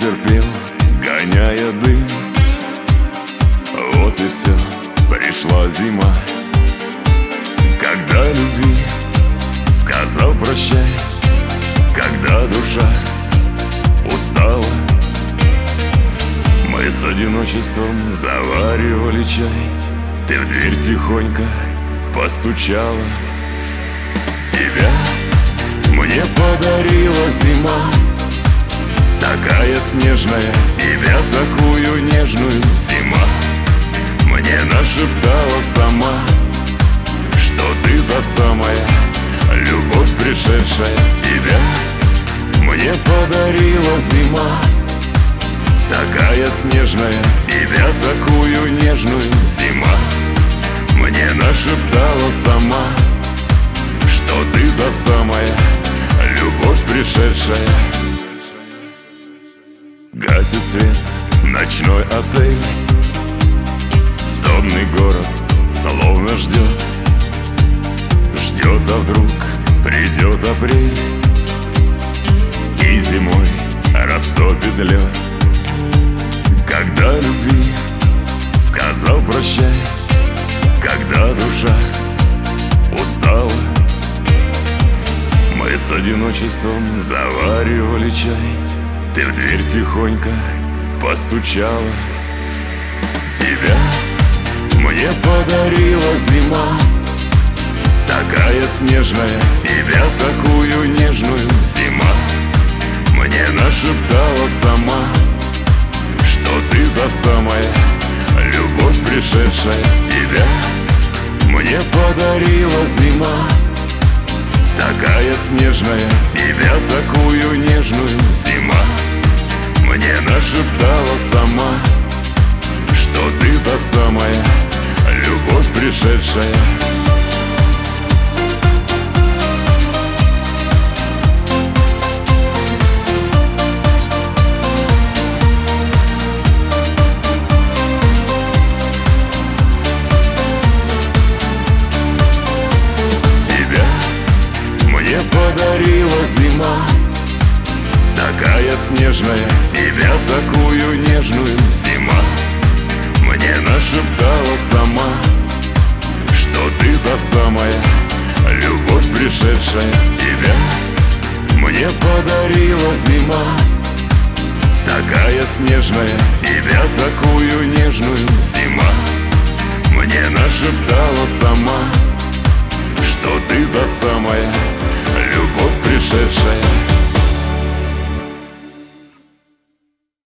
терпел, гоняя дым. Вот и все, пришла зима, когда любви сказал прощай, когда душа устала. Мы с одиночеством заваривали чай, ты в дверь тихонько постучала. Тебя мне подарила зима, такая снежная, тебя такую нежную. Зима мне нашептала сама, что ты та самая любовь пришедшая. Тебя мне подарила зима, такая снежная, тебя такую нежную. Зима мне нашептала сама, что ты та самая любовь пришедшая. Гасит свет ночной отель, сонный город словно ждет. Ждет, а вдруг придет апрель и зимой растопит лед. Когда любви сказал прощай, когда душа устала. Мы с одиночеством заваривали чай, ты в дверь тихонько постучала. Тебя мне подарила зима, такая снежная, тебя такую нежную. Зима мне нашептала сама, что ты та самая любовь пришедшая. Тебя мне подарила зима, такая снежная, тебя такую нежную. Зима мне нашептала сама, что ты та самая любовь пришедшая. Мне подарила зима, такая снежная, тебя такую нежную. Зима мне нашептала сама, что ты та самая любовь пришедшая. Тебя мне подарила зима, такая снежная, тебя такую нежную. Зима мне нашептала сама, что ты та самая любовь пришедшая.